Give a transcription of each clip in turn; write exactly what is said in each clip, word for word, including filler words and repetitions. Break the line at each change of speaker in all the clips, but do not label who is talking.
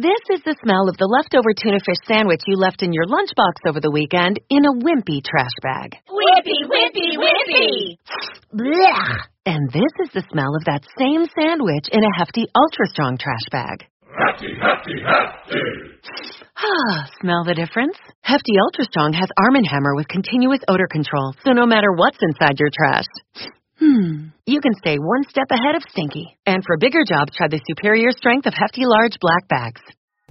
This is the smell of the leftover tuna fish sandwich you left in your lunchbox over the weekend in a wimpy trash bag.
Wimpy, wimpy, wimpy!
Blech! And this is the smell of that same sandwich in a hefty, ultra-strong trash bag.
Hefty, hefty, hefty!
Ah, smell the difference? Hefty Ultra Strong has Arm and Hammer with continuous odor control, so no matter what's inside your trash, hmm, you can stay one step ahead of stinky. And for bigger jobs, try the superior strength of Hefty Large Black Bags.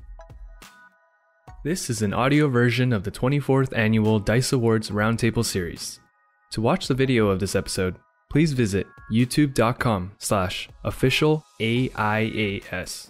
This is an audio version of the twenty-fourth Annual DICE Awards Roundtable Series. To watch the video of this episode, please visit youtube.com slash official AIAS.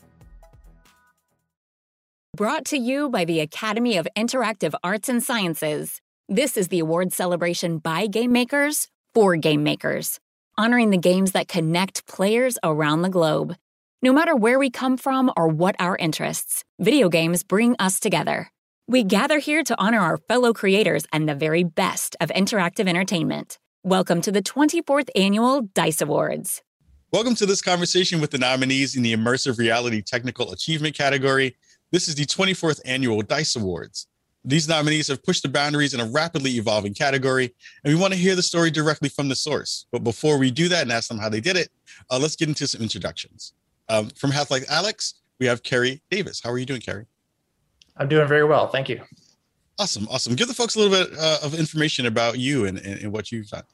Brought to you by the Academy of Interactive Arts and Sciences. This is the award celebration by game makers for game makers, honoring the games that connect players around the globe. No matter where we come from or what our interests, video games bring us together. We gather here to honor our fellow creators and the very best of interactive entertainment. Welcome to the twenty-fourth Annual DICE Awards.
Welcome to this conversation with the nominees in the Immersive Reality Technical Achievement category. This is the twenty-fourth Annual DICE Awards. These nominees have pushed the boundaries in a rapidly evolving category, and we want to hear the story directly from the source. But before we do that and ask them how they did it, uh, let's get into some introductions. Um, from Half-Life Alyx, we have Kerry Davis. How are you doing, Kerry?
I'm doing very well. Thank you.
Awesome. Awesome. Give the folks a little bit uh, of information about you and, and, and what you've done.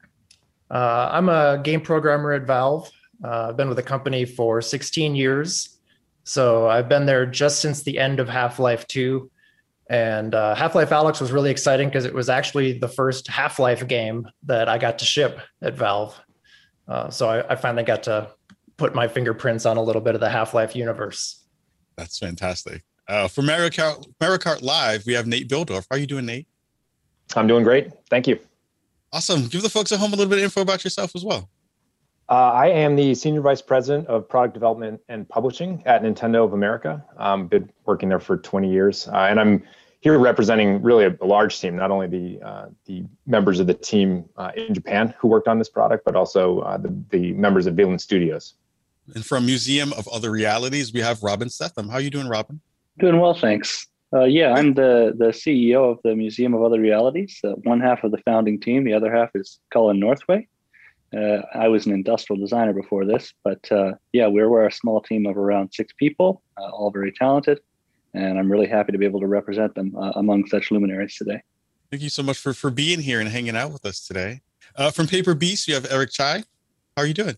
Uh, I'm a game programmer at Valve. Uh, I've been with the company for sixteen years. So I've been there just since the end of Half-Life two. And uh, Half-Life Alyx was really exciting because it was actually the first Half-Life game that I got to ship at Valve. Uh, so I, I finally got to put my fingerprints on a little bit of the Half-Life universe.
That's fantastic. Uh, for Mario Kart, Mario Kart Live, we have Nate Bildorf. How are you doing, Nate?
I'm doing great. Thank you.
Awesome. Give the folks at home a little bit of info about yourself as well.
Uh, I am the Senior Vice President of Product Development and Publishing at Nintendo of America. I've um, been working there for twenty years, uh, and I'm here representing really a, a large team, not only the uh, the members of the team uh, in Japan who worked on this product, but also uh, the, the members of Villain Studios.
And from Museum of Other Realities, we have Robin Stetham. How are you doing, Robin?
Doing well, thanks. Uh, yeah, I'm the, the C E O of the Museum of Other Realities. Uh, one half of the founding team, the other half is Cullen Northway. Uh, I was an industrial designer before this, but uh, yeah, we're, we're a small team of around six people, uh, all very talented, and I'm really happy to be able to represent them uh, among such luminaries today.
Thank you so much for, for being here and hanging out with us today. Uh, from Paper Beast, you have Eric Chai. How are you doing?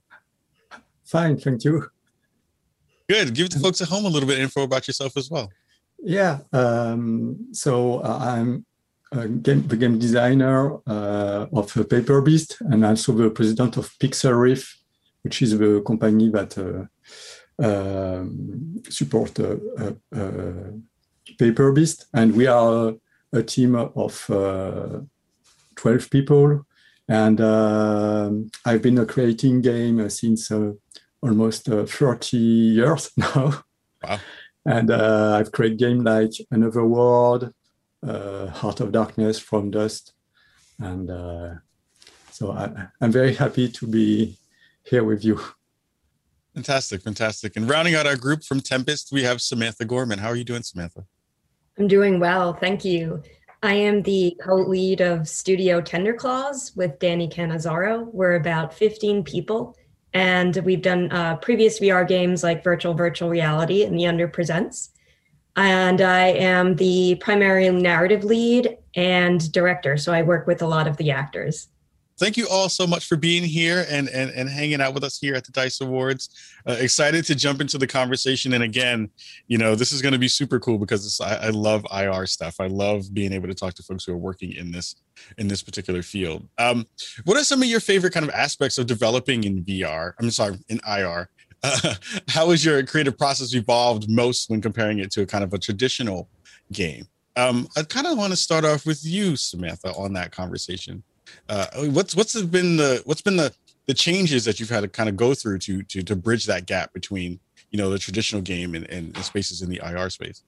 Fine, thank you.
Good. Give the folks at home a little bit of info about yourself as well.
Yeah, um, so uh, I'm a game, the game designer uh, of uh, Paper Beast, and also the president of Pixel Riff, which is the company that uh, um, support uh, uh, uh, Paper Beast. And we are a team of uh, twelve people. And uh, I've been uh, creating games since uh, almost uh, thirty years now.
Wow.
And uh, I've created games like Another World, uh, Heart of Darkness, From Dust. And uh, so I, I'm very happy to be here with you.
Fantastic, fantastic. And rounding out our group from Tempest, we have Samantha Gorman. How are you doing, Samantha?
I'm doing well, thank you. I am the co-lead of Studio Tenderclaws with Danny Cannizzaro. We're about fifteen people. And we've done uh, previous V R games like Virtual Virtual Reality and The Under Presents. And I am the primary narrative lead and director, so I work with a lot of the actors.
Thank you all so much for being here and, and, and hanging out with us here at the DICE Awards. Uh, excited to jump into the conversation. And again, you know, this is going to be super cool because it's, I, I love I R stuff. I love being able to talk to folks who are working in this in this particular field. Um, what are some of your favorite kind of aspects of developing in V R? I'm sorry, in I R. Uh, how has your creative process evolved most when comparing it to a kind of a traditional game? Um, I kind of want to start off with you, Samantha, on that conversation. Uh, what's what's been the what's been the the changes that you've had to kind of go through to to to bridge that gap between, you know, the traditional game and, and the spaces in the I R space?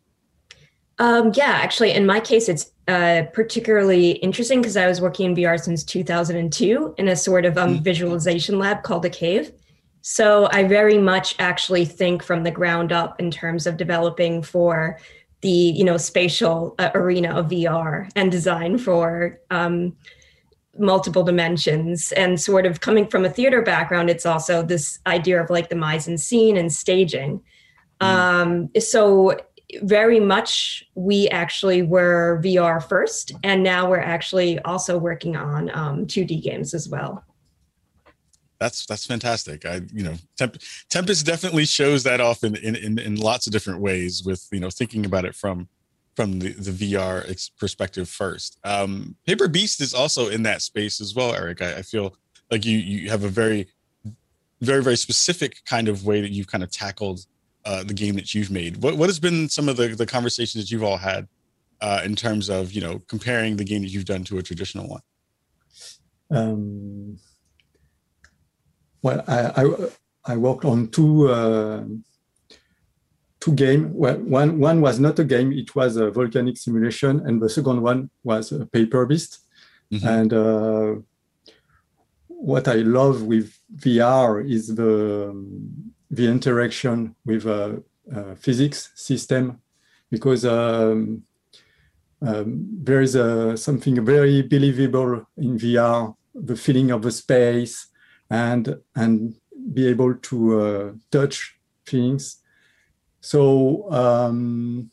Um, yeah, actually, in my case, it's uh, particularly interesting because I was working in V R since two thousand two in a sort of um, visualization lab called The Cave. So I very much actually think from the ground up in terms of developing for the, you know, spatial uh, arena of V R and design for um, multiple dimensions. And sort of coming from a theater background, it's also this idea of like the mise en scene and staging. Mm. Um, so very much we actually were V R first, and now we're actually also working on um, two D games as well.
That's that's fantastic. I you know Temp- Tempest definitely shows that off in, in in in lots of different ways with you know thinking about it from from the, the V R perspective first. Um, Paper Beast is also in that space as well, Eric. I, I feel like you you have a very very very specific kind of way that you've kind of tackled uh, the game that you've made. What what has been some of the the conversations that you've all had uh, in terms of you know comparing the game that you've done to a traditional one?
Um... Well, I, I I worked on two uh, two games. Well, one one was not a game; it was a volcanic simulation, and the second one was a Paper Beast. Mm-hmm. And uh, what I love with V R is the the interaction with a, a physics system, because um, um, there is a, something very believable in V R, the feeling of the space. and and be able to uh, touch things. So um,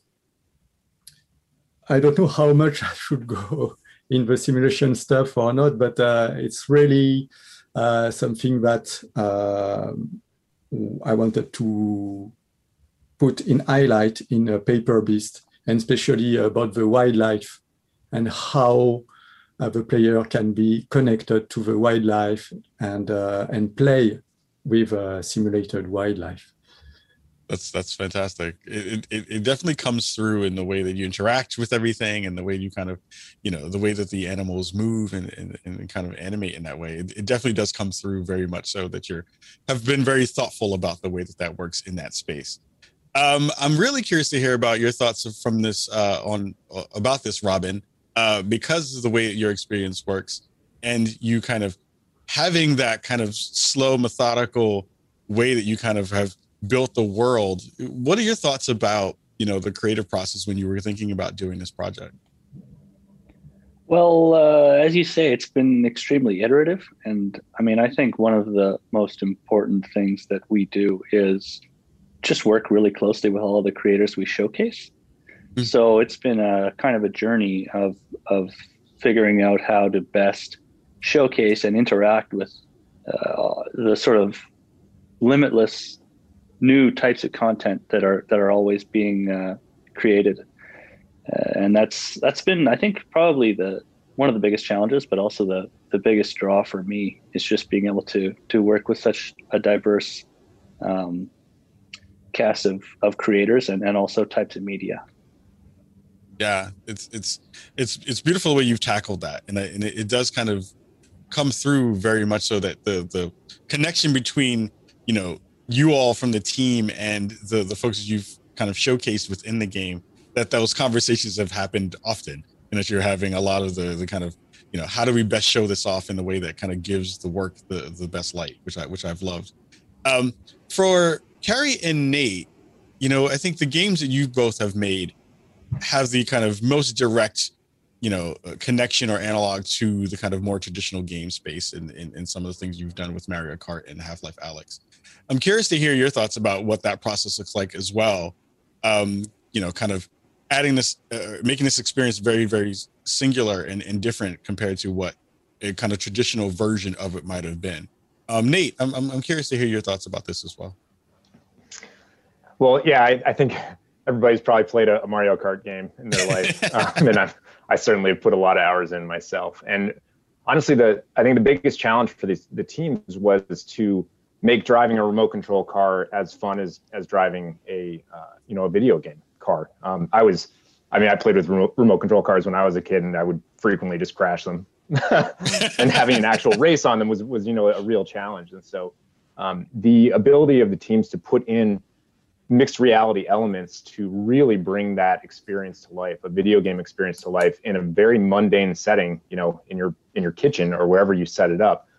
I don't know how much I should go in the simulation stuff or not, but uh, it's really uh, something that uh, I wanted to put in highlight in a Paper Beast, and especially about the wildlife and how Uh, the player can be connected to the wildlife and uh, and play with uh, simulated wildlife.
That's that's fantastic. It, it it definitely comes through in the way that you interact with everything, and the way you kind of, you know, the way that the animals move and and, and kind of animate in that way. It, it definitely does come through very much so that you're have been very thoughtful about the way that that works in that space. Um, I'm really curious to hear about your thoughts from this uh, on uh, about this, Robin. Uh, because of the way your experience works, and you kind of having that kind of slow, methodical way that you kind of have built the world. What are your thoughts about, you know, the creative process when you were thinking about doing this project?
Well, uh, as you say, it's been extremely iterative. And I mean, I think one of the most important things that we do is just work really closely with all of the creators we showcase. So it's been a kind of a journey of of figuring out how to best showcase and interact with uh, the sort of limitless new types of content that are that are always being uh, created, uh, and that's that's been, I think, probably the one of the biggest challenges, but also the the biggest draw for me is just being able to to work with such a diverse um, cast of of creators and, and also types of media.
Yeah, it's it's it's it's beautiful the way you've tackled that, and, I, and it, it does kind of come through very much so that the the connection between, you know, you all from the team and the the folks that you've kind of showcased within the game, that those conversations have happened often, and that you're having a lot of the the kind of, you know, how do we best show this off in the way that kind of gives the work the the best light, which I which I've loved. Um, for Carrie and Nate, you know, I think the games that you both have made have the kind of most direct, you know, connection or analog to the kind of more traditional game space in, in, in some of the things you've done with Mario Kart and Half-Life Alyx. I'm curious to hear your thoughts about what that process looks like as well. Um, you know, kind of adding this, uh, making this experience very, very singular and, and different compared to what a kind of traditional version of it might have been. Um, Nate, I'm, I'm I'm curious to hear your thoughts about this as well.
Well, yeah, I, I think everybody's probably played a, a Mario Kart game in their life. uh, I mean, I've, I certainly have put a lot of hours in myself. And honestly, the I think the biggest challenge for these, the teams was to make driving a remote control car as fun as as driving a uh, you know a video game car. Um, I was, I mean, I played with remote, remote control cars when I was a kid, and I would frequently just crash them. And having an actual race on them was was you know a real challenge. And so um, the ability of the teams to put in mixed reality elements to really bring that experience to life, a video game experience to life in a very mundane setting, you know, in your in your kitchen or wherever you set it up,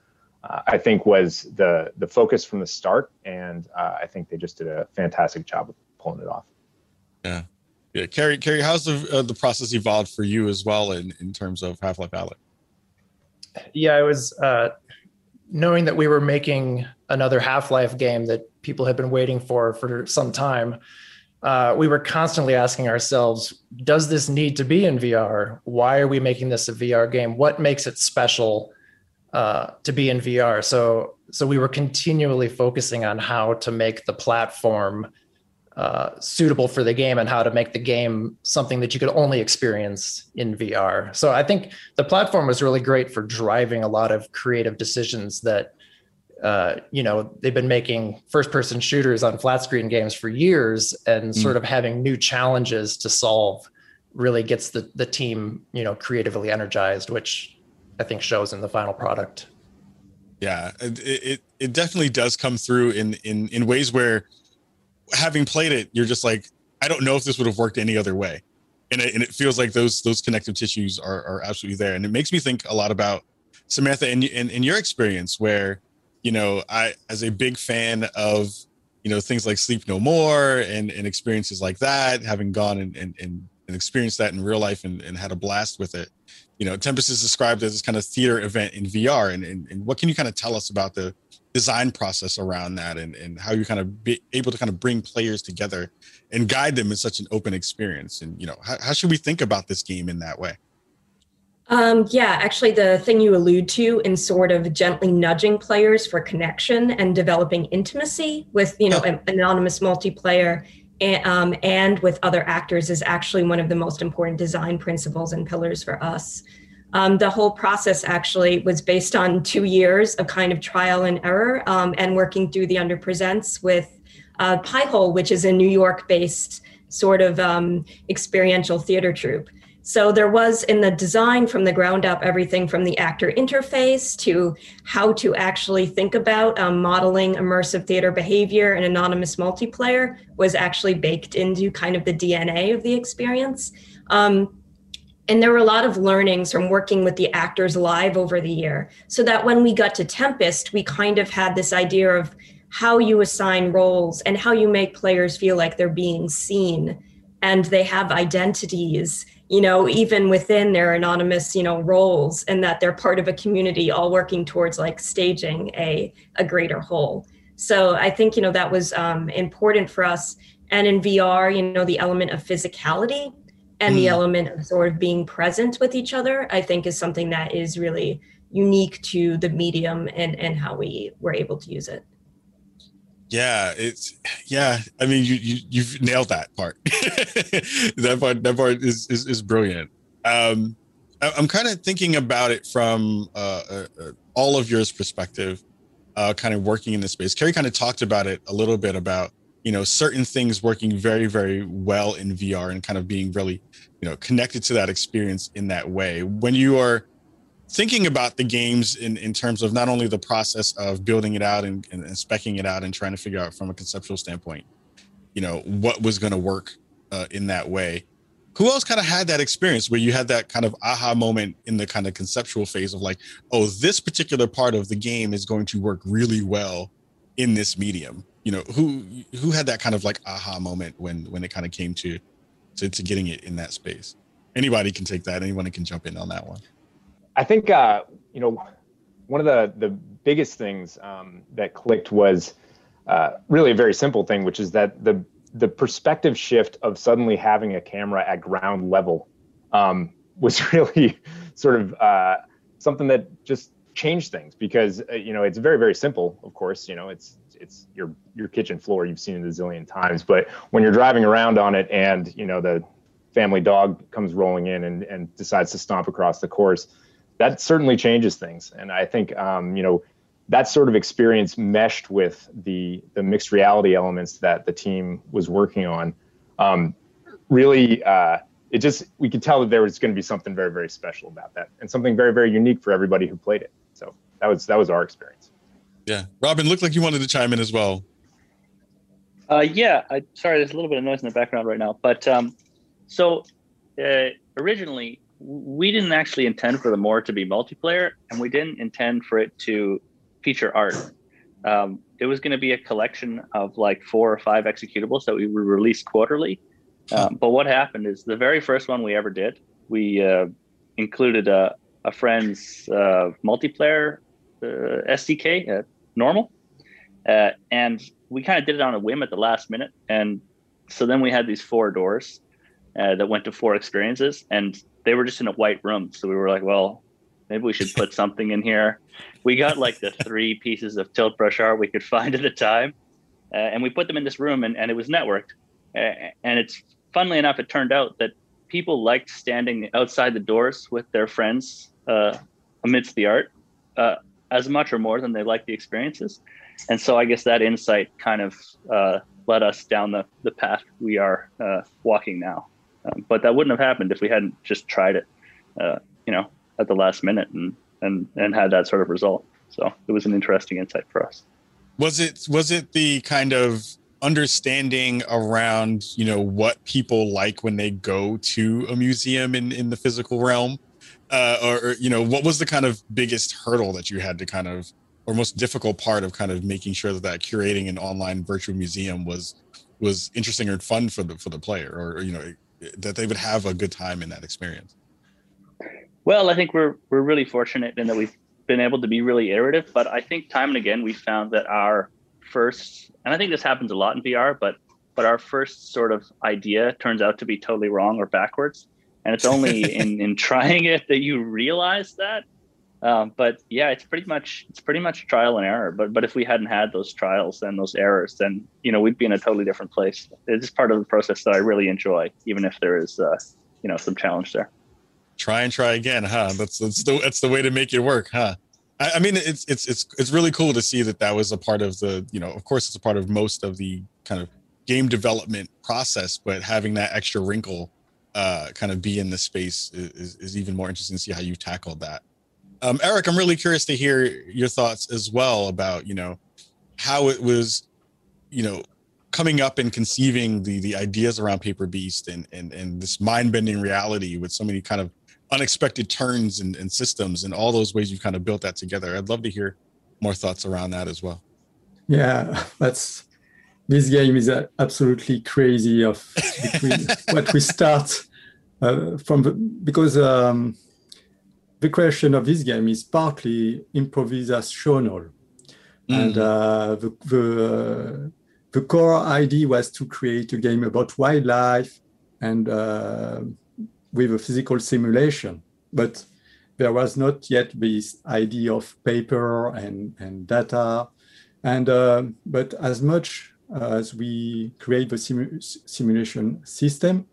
uh, I think was the the focus from the start, and uh, I think they just did a fantastic job of pulling it off.
Yeah, yeah. Carrie, Carrie, how's the uh, the process evolved for you as well in in terms of Half-Life Alyx?
Yeah, it was uh, knowing that we were making another Half-Life game that people had been waiting for for some time. Uh, we were constantly asking ourselves, does this need to be in V R? Why are we making this a V R game? What makes it special uh, to be in V R? So, so we were continually focusing on how to make the platform uh, suitable for the game and how to make the game something that you could only experience in V R. So I think the platform was really great for driving a lot of creative decisions that Uh, you know, they've been making first-person shooters on flat screen games for years, and mm. sort of having new challenges to solve really gets the the team, you know, creatively energized, which I think shows in the final product.
Yeah, it it, it definitely does come through in in in ways where, having played it, you're just like, I don't know if this would have worked any other way, and it, and it feels like those those connective tissues are are absolutely there, and it makes me think a lot about Samantha and in, in, in your experience where. You know, I, as a big fan of, you know, things like Sleep No More and, and experiences like that, having gone and, and, and experienced that in real life and, and had a blast with it, you know, Tempest is described as this kind of theater event in V R. And, and, and what can you kind of tell us about the design process around that and, and how you kind of be able to kind of bring players together and guide them in such an open experience? And, you know, how, how should we think about this game in that way?
Um, yeah, actually, the thing you allude to in sort of gently nudging players for connection and developing intimacy with, you know, an anonymous multiplayer and, um, and with other actors is actually one of the most important design principles and pillars for us. Um, the whole process actually was based on two years of kind of trial and error um, and working through the Underpresents with uh, Piehole, which is a New York-based sort of um, experiential theater troupe. So there was in the design from the ground up, everything from the actor interface to how to actually think about um, modeling immersive theater behavior and anonymous multiplayer was actually baked into kind of the D N A of the experience. Um, and there were a lot of learnings from working with the actors live over the year, so that when we got to Tempest, we kind of had this idea of how you assign roles and how you make players feel like they're being seen and they have identities, you know, even within their anonymous, you know, roles, and that they're part of a community all working towards like staging a, a greater whole. So I think, you know, that was um, important for us. And in V R, you know, the element of physicality and mm. the element of sort of being present with each other, I think is something that is really unique to the medium and, and how we were able to use it.
Yeah, it's yeah. I mean, you you you've nailed that part. that part that part is is, is brilliant. Um, I, I'm kind of thinking about it from uh, uh, all of yours perspective, uh, kind of working in this space. Carrie kind of talked about it a little bit about, you know, certain things working very very well in V R and kind of being really, you know, connected to that experience in that way. When you are thinking about the games in, in terms of not only the process of building it out and, and, and speccing it out and trying to figure out from a conceptual standpoint, you know, what was going to work uh, in that way. Who else kind of had that experience where you had that kind of aha moment in the kind of conceptual phase of like, oh, this particular part of the game is going to work really well in this medium? You know, who who had that kind of like aha moment when when it kind of came to, to, to getting it in that space? Anybody can take that. Anyone can jump in on that one.
I think, uh, you know, one of the, the biggest things um, that clicked was uh, really a very simple thing, which is that the the perspective shift of suddenly having a camera at ground level um, was really sort of uh, something that just changed things because, uh, you know, it's very, very simple, of course, you know, it's it's your your kitchen floor. You've seen it a zillion times. But when you're driving around on it and, you know, the family dog comes rolling in and, and decides to stomp across the course, that certainly changes things. And I think, um, you know, that sort of experience meshed with the the mixed reality elements that the team was working on. Um, really, uh, it just, we could tell that there was going to be something very, very special about that and something very, very unique for everybody who played it. So that was, that was our experience.
Yeah. Robin, looked like you wanted to chime in as well.
Uh, yeah, I, sorry, there's a little bit of noise in the background right now. But um, so uh, originally, we didn't actually intend for the more to be multiplayer, and we didn't intend for it to feature art. Um, it was going to be a collection of like four or five executables that we would release quarterly. Um, but what happened is the very first one we ever did, we uh, included a, a friend's uh, multiplayer uh, S D K, uh, normal. Uh, and we kind of did it on a whim at the last minute. And so then we had these four doors uh, that went to four experiences, and they were just in a white room. So we were like, well, maybe we should put something in here. We got like the three pieces of tilt brush art we could find at the time. Uh, and we put them in this room, and, and it was networked. Uh, and it's funnily enough, it turned out that people liked standing outside the doors with their friends uh, amidst the art uh, as much or more than they liked the experiences. And so I guess that insight kind of uh, led us down the, the path we are uh, walking now. Um, but that wouldn't have happened if we hadn't just tried it, uh, you know, at the last minute and, and, and had that sort of result. So it was an interesting insight for us.
Was it, was it the kind of understanding around, you know, what people like when they go to a museum in, in the physical realm? Uh, or, or, you know, what was the kind of biggest hurdle that you had to kind of, or most difficult part of kind of making sure that, that curating an online virtual museum was, was interesting or fun for the, for the player, or, or, you know, that they would have a good time in that experience?
Well, I think we're, we're really fortunate in that we've been able to be really iterative, but I think time and again, we found that our first, and I think this happens a lot in V R, but but our first sort of idea turns out to be totally wrong or backwards. And it's only in, in trying it that you realize that. Um, but yeah, it's pretty much it's pretty much trial and error. But but if we hadn't had those trials and those errors, then you know we'd be in a totally different place. It's part of the process that I really enjoy, even if there is uh, you know some challenge there.
Try and try again, huh? That's that's the that's the way to make it work, huh? I, I mean, it's it's it's it's really cool to see that that was a part of the, you know, of course, it's a part of most of the kind of game development process, but having that extra wrinkle uh, kind of be in the space is, is even more interesting to see how you tackled that. Um, Eric, I'm really curious to hear your thoughts as well about, you know, how it was, you know, coming up and conceiving the the ideas around Paper Beast and and and this mind-bending reality with so many kind of unexpected turns and, and systems and all those ways you've kind of built that together. I'd love to hear more thoughts around that as well.
Yeah, that's this game is absolutely crazy of between what we start uh, from the, because um, the creation of this game is partly improvisational, mm-hmm. and uh, the the, uh, the core idea was to create a game about wildlife and uh, with a physical simulation, but there was not yet this idea of paper and, and data. And uh, but as much as we create the simu simulation system,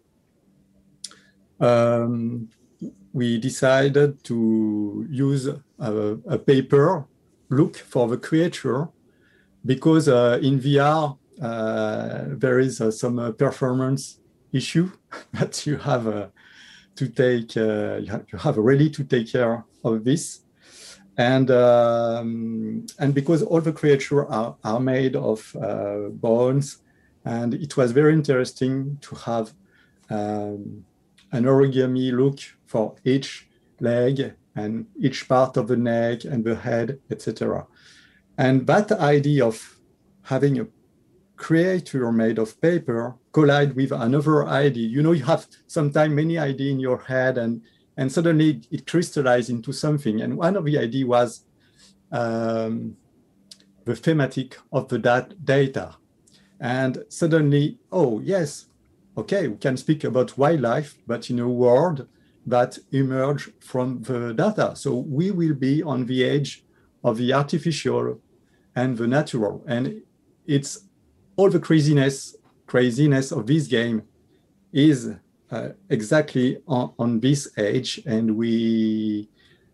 um, we decided to use a, a paper look for the creature, because uh, in V R uh, there is uh, some uh, performance issue that you have uh, to take, uh, you, have, you have really to take care of this. And um, and because all the creatures are, are made of uh, bones, and it was very interesting to have um, an origami look for each leg and each part of the neck and the head, et cetera. And that idea of having a creature made of paper collide with another idea. You know, you have sometimes many ideas in your head, and and suddenly it crystallized into something. And one of the ideas was um, the thematic of the dat data. And suddenly, oh, yes, okay, we can speak about wildlife, but in a world that emerge from the data. So we will be on the edge of the artificial and the natural. And it's all the craziness, craziness of this game is Uh, exactly on, on this edge, and we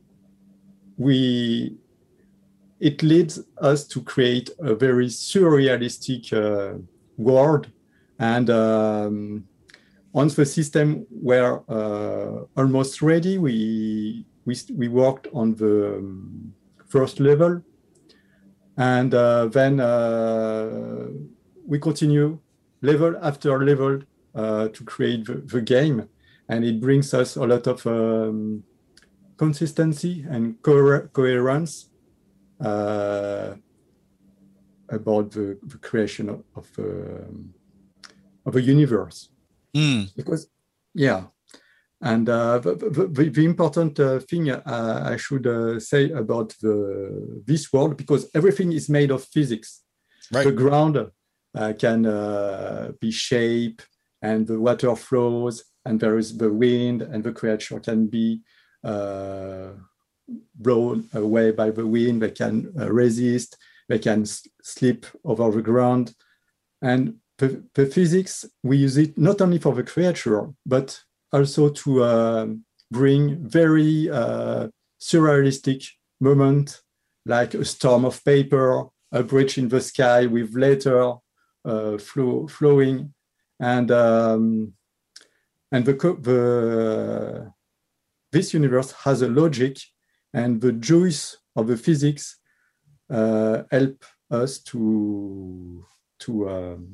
we it leads us to create a very surrealistic uh, world. And um, once the system were uh, almost ready, we we we worked on the um, first level, and uh, then uh, we continue level after level Uh, to create the, the game, and it brings us a lot of um, consistency and co coherence. uh, about the, the creation of of, um, of a universe.
Mm.
Because, yeah, and uh, the, the, the important uh, thing uh, I should uh, say about the this world, because everything is made of physics.
Right.
The ground uh, can uh, be shaped, and the water flows, and there is the wind, and the creature can be uh, blown away by the wind. They can uh, resist. They can s- slip over the ground, and the, the physics, we use it not only for the creature, but also to uh, bring very uh, surrealistic moment, like a storm of paper, a bridge in the sky with letter uh, flow, flowing, and um, and the, the this universe has a logic, and the joys of the physics uh, help us to to. Um,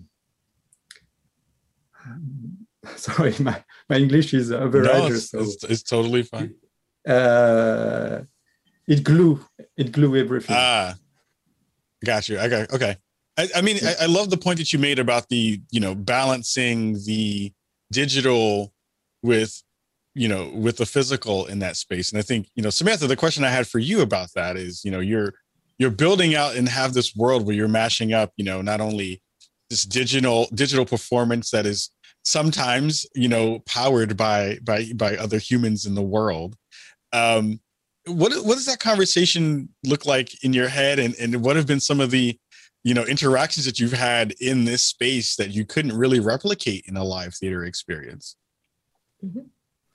sorry, my, my English is overrated.
No, it's,
so
it's, it's totally fine.
Uh, it glue it glue everything.
Ah, got you. I got okay. I, I mean, I, I love the point that you made about the, you know, balancing the digital with, you know, with the physical in that space. And I think, you know, Samantha, the question I had for you about that is, you know, you're you're building out and have this world where you're mashing up, you know, not only this digital digital performance that is sometimes, you know, powered by by by other humans in the world. Um, what what does that conversation look like in your head, and and what have been some of the, you know, interactions that you've had in this space that you couldn't really replicate in a live theater experience?
Mm-hmm.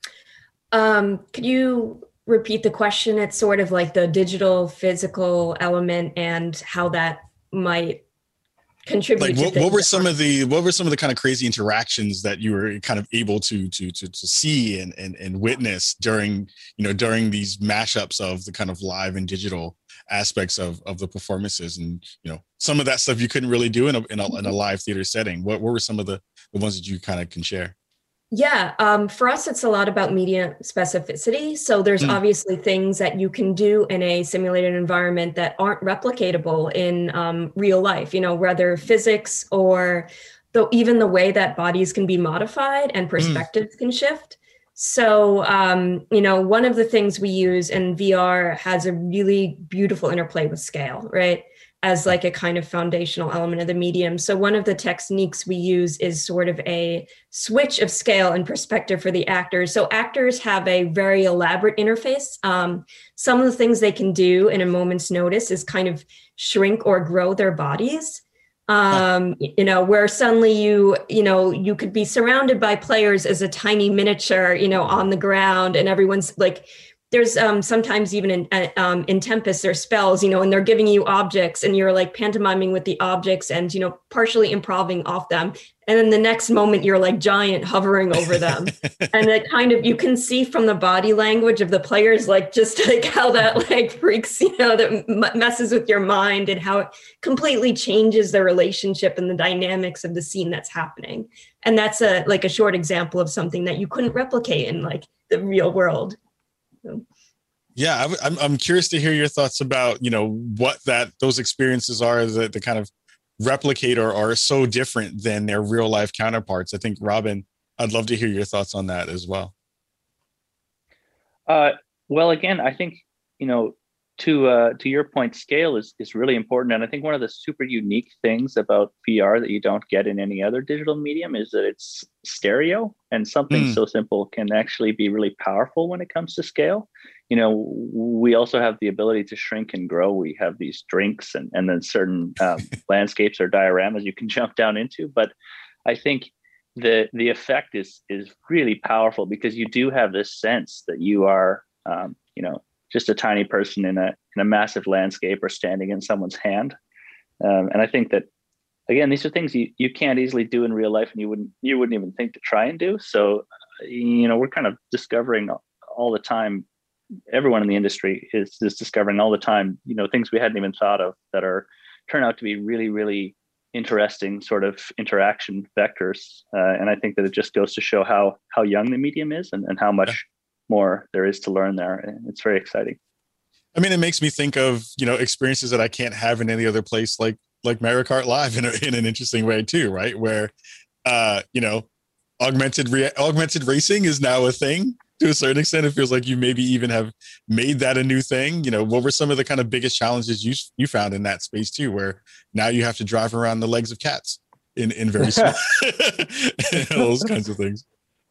Um, could you repeat the question? It's sort of like the digital physical element and how that might contribute.
Like what, what were some of the what were some of the kind of crazy interactions that you were kind of able to to to, to see and, and and witness during, you know, during these mashups of the kind of live and digital aspects of of the performances, and, you know, some of that stuff you couldn't really do in a in a, in a live theater setting? What, what were some of the, the ones that you kind of can share?
Yeah, um, for us, it's a lot about media specificity. So there's mm. obviously things that you can do in a simulated environment that aren't replicatable in um, real life, you know, whether physics or the, even the way that bodies can be modified and perspectives mm. can shift. So, um, you know, one of the things we use in V R has a really beautiful interplay with scale, right? As like a kind of foundational element of the medium. So one of the techniques we use is sort of a switch of scale and perspective for the actors. So actors have a very elaborate interface. Um, some of the things they can do in a moment's notice is kind of shrink or grow their bodies. Um, you know, where suddenly you, you know, you could be surrounded by players as a tiny miniature, you know, on the ground, and everyone's like, there's um, sometimes even in, uh, um, in Tempest, there's spells, you know, and they're giving you objects and you're like pantomiming with the objects and, you know, partially improving off them. And then the next moment you're like giant hovering over them. And it kind of, you can see from the body language of the players, like just like how that like freaks, you know, that m- messes with your mind, and how it completely changes the relationship and the dynamics of the scene that's happening. And that's a like a short example of something that you couldn't replicate in like the real world.
Yeah, I'm I'm curious to hear your thoughts about, you know, what that those experiences are that the kind of replicate or are so different than their real life counterparts. I think, Robin, I'd love to hear your thoughts on that as well.
Uh, well, again, I think, you know, to uh, to your point, scale is is really important, and I think one of the super unique things about V R that you don't get in any other digital medium is that it's stereo, and something mm. so simple can actually be really powerful when it comes to scale. You know, we also have the ability to shrink and grow. We have these drinks and and then certain um, landscapes or dioramas you can jump down into. But I think the the effect is is really powerful, because you do have this sense that you are, um, you know, just a tiny person in a in a massive landscape or standing in someone's hand. Um, and I think that, again, these are things you, you can't easily do in real life, and you wouldn't you wouldn't even think to try and do. So, you know, we're kind of discovering all the time. Everyone in the industry is, is discovering all the time, you know, things we hadn't even thought of that are turn out to be really, really interesting sort of interaction vectors. Uh, and I think that it just goes to show how how young the medium is, and, and how much more there is to learn there. And it's very exciting.
I mean, it makes me think of, you know, experiences that I can't have in any other place, like like Mario Kart Live in, a, in an interesting way too, right? Where, uh, you know, augmented re- augmented racing is now a thing to a certain extent. It feels like you maybe even have made that a new thing. You know, what were some of the kind of biggest challenges you you found in that space too, where now you have to drive around the legs of cats in, in very small, those kinds of things.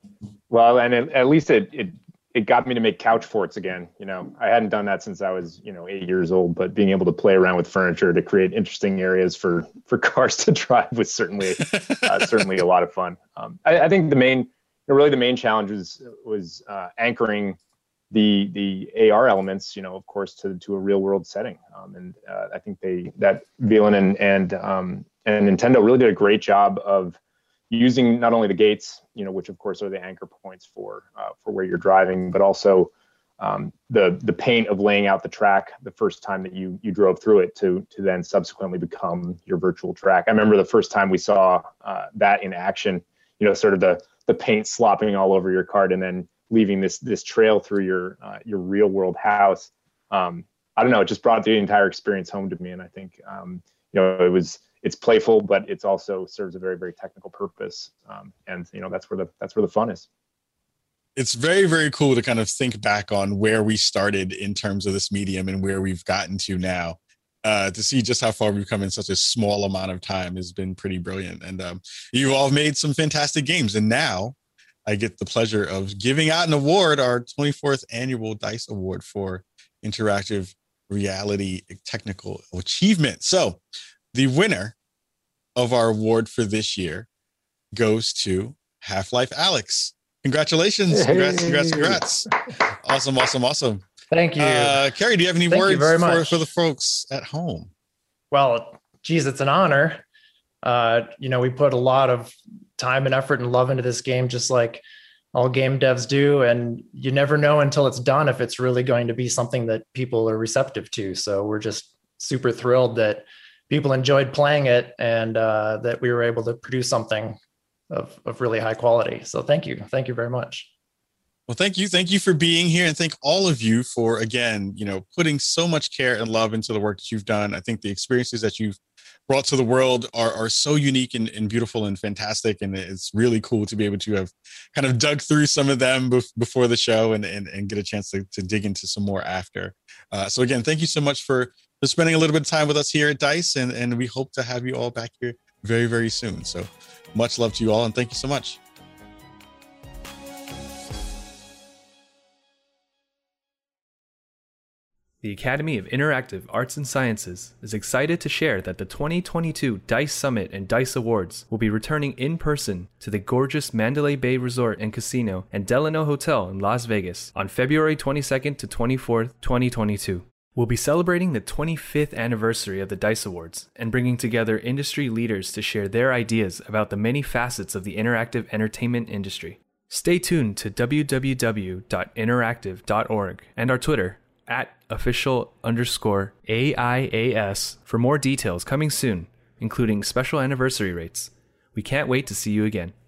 Well, and it, at least it, it it got me to make couch forts again. You know, I hadn't done that since I was, you know, eight years old, but being able to play around with furniture to create interesting areas for, for cars to drive was certainly, uh, certainly a lot of fun. Um, I, I think the main, really the main challenge was, was uh, anchoring the, the A R elements, you know, of course, to, to a real world setting. Um, and uh, I think they, that Velan and, and, um, and Nintendo really did a great job of using not only the gates, you know, which of course are the anchor points for uh, for where you're driving, but also um, the the paint of laying out the track the first time that you you drove through it to to then subsequently become your virtual track. I remember the first time we saw uh, that in action, you know, sort of the the paint slopping all over your cart and then leaving this this trail through your uh, your real world house. Um, I don't know, it just brought the entire experience home to me, and I think um, you know it was. It's playful, but it's also serves a very, very technical purpose. Um, and, you know, that's where the, that's where the fun is.
It's very, very cool to kind of think back on where we started in terms of this medium and where we've gotten to now. Uh, to see just how far we've come in such a small amount of time has been pretty brilliant. And um, you've all made some fantastic games. And now I get the pleasure of giving out an award, our twenty-fourth annual DICE Award for Interactive Reality Technical Achievement. So the winner of our award for this year goes to Half-Life Alyx. Congratulations. Congrats, congrats, congrats. Awesome, awesome, awesome.
Thank you.
Uh, Carrie, do you have any
Thank
words
very
for,
much.
for the folks at home?
Well, geez, it's an honor. Uh, you know, we put a lot of time and effort and love into this game, just like all game devs do. And you never know until it's done if it's really going to be something that people are receptive to. So we're just super thrilled that people enjoyed playing it and uh, that we were able to produce something of, of really high quality. So thank you. Thank you very much.
Well, thank you. Thank you for being here. And thank all of you for, again, you know, putting so much care and love into the work that you've done. I think the experiences that you've brought to the world are, are so unique and, and beautiful and fantastic. And it's really cool to be able to have kind of dug through some of them bef- before the show and, and, and get a chance to, to dig into some more after. Uh, so again, thank you so much for, for spending a little bit of time with us here at DICE. And, and we hope to have you all back here very, very soon. So much love to you all. And thank you so much.
The Academy of Interactive Arts and Sciences is excited to share that the twenty twenty-two DICE Summit and DICE Awards will be returning in person to the gorgeous Mandalay Bay Resort and Casino and Delano Hotel in Las Vegas on February twenty-second to twenty-fourth, twenty twenty-two. We'll be celebrating the twenty-fifth anniversary of the DICE Awards and bringing together industry leaders to share their ideas about the many facets of the interactive entertainment industry. Stay tuned to w w w dot interactive dot org and our Twitter at official underscore A I A S for more details coming soon, including special anniversary rates. We can't wait to see you again.